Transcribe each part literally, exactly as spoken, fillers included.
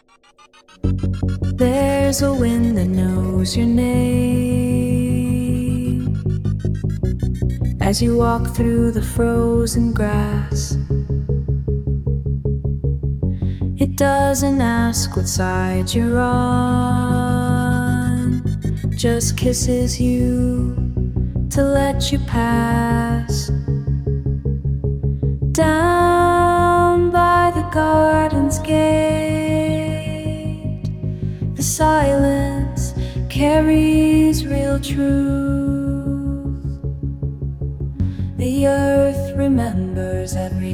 There's a wind that knows your name as you walk through the frozen grass. It doesn't ask what side you're on, just kisses you to let you pass. Down by the garden's gate, the silence carries real truth. The earth remembers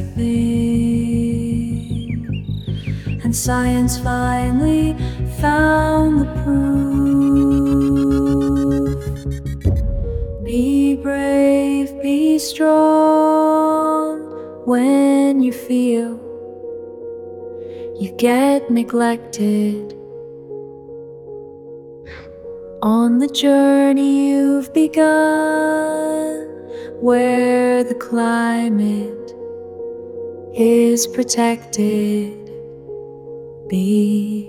everything, and science finally found the proof. Be brave, be strong when you feel you get neglected. On the journey you've begun, where the climate is protected, be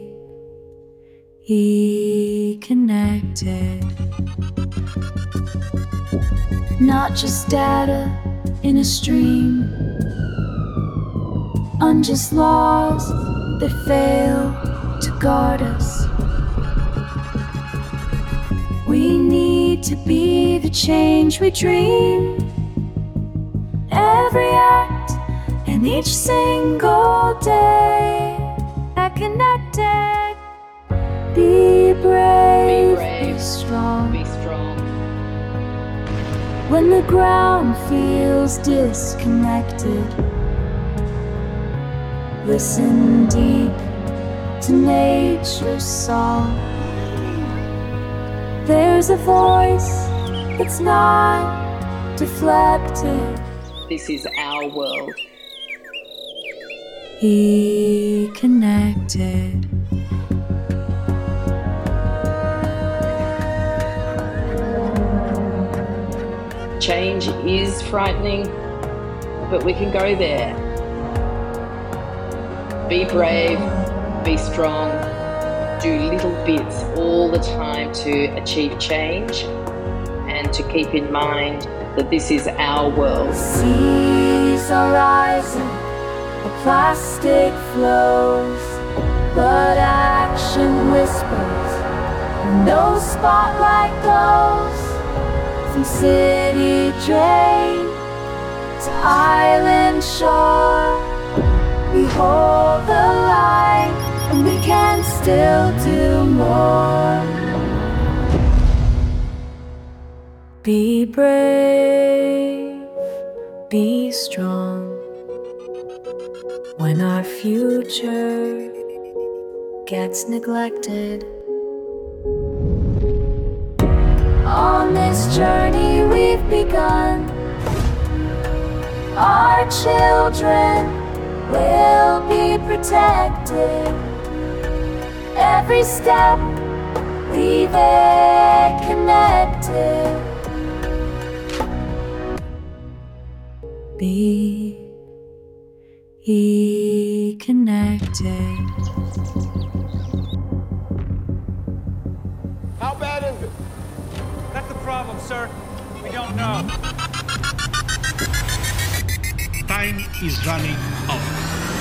connected. Not just data in a stream, unjust laws that fail to guard us. We need to be the change we dream. Every act and each single day are connected. Be brave, be, brave, be strong. Be strong. When the ground feels disconnected, listen deep to nature's song. There's a voice that's not deflected. This is our world. Be connected. Change is frightening, but we can go there. Be brave, be strong, do little bits all the time to achieve change, and to keep in mind that this is our world. Seas are rising, the plastic flows, but action whispers, and no spotlight glows. From city drain to island shore, we hold the line, and we can still do more. Be brave, be strong. When our future gets neglected, on this journey we've begun, our children will be protected. Every step leave it connected. Be connected. How bad is it? That's the problem, sir. We don't know. Time is running out.